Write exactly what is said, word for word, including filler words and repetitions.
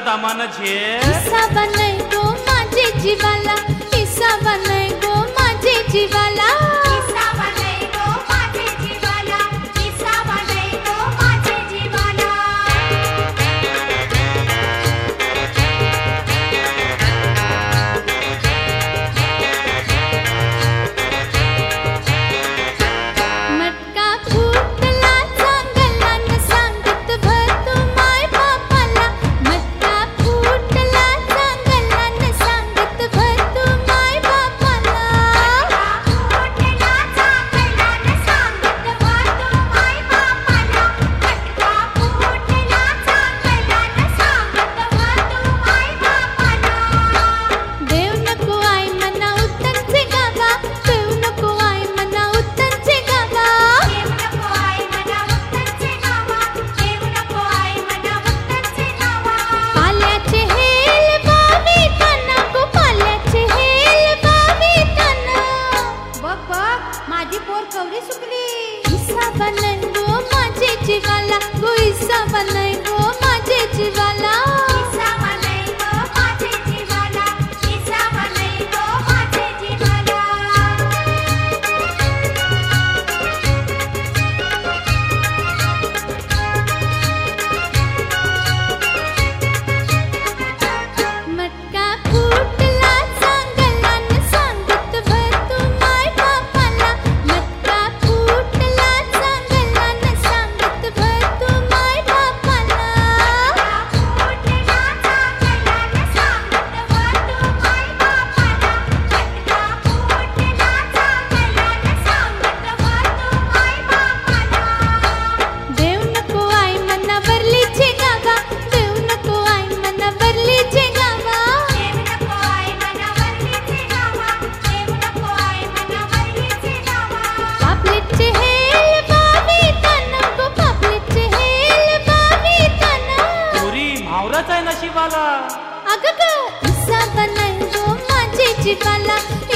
दामान झे हिस्सा नाही गो माझे जीवाला, हिस्सा नाही गो माझे जीवाला, हिस्सा नाही गो माझे जीवाला, हिस्सा नाही गो माझे जीवाला. मटका फुटला चांगला न सांगत भर तू माय बापाला, मटका फुटला चांगला न सांगत भर तू माय बापाला, फुटला चांगला न सांगत भर तू माय बापाला, मटका फुटला चांगला न सांगत भर तू माय बापाला. देव नको आई मना उत्तरचे गावा, देव नको आई मना उत्तरचे गावा, देव नको आई मना उत्तरचे गावा, देव नको आई मना उत्तरचे गावा. पाल्याचे हेल बावी तना गो, पाल्याचे हेल बावी तना, बघ बघ माझी पोर कवरी सुकली. हिस्सा नाही गो माझे जीवाला, गो हिस्सा नाही गो माझे जीवाला, हिस्सा नाही गो माझे जीवाला, हिस्सा नाही गो माझे जीवाला. मटका फुटला चांगला न सांगत भर तू माय बापाला, मटका फुटला चांगला न सांगत भर तू माय बापाला, फुटला चांगला न सांगत भर तू माय बापाला, मटका फुटला चांगला न सांगत भर तू माय बापाला. देव नको आई मना वरलीचे गावा, देव नको आई मना वरलीचे गावा, देव नको आई मना वरलीचे गावा, देव नको आई मना वरलीचे गावा. पापलेचे हेल बावी तना गो, पापलेचे हेल बावी तना, पुरी म्हावराच आहे नशिबाला. अगं ग हिस्सा नाही गो माझे जीवाला,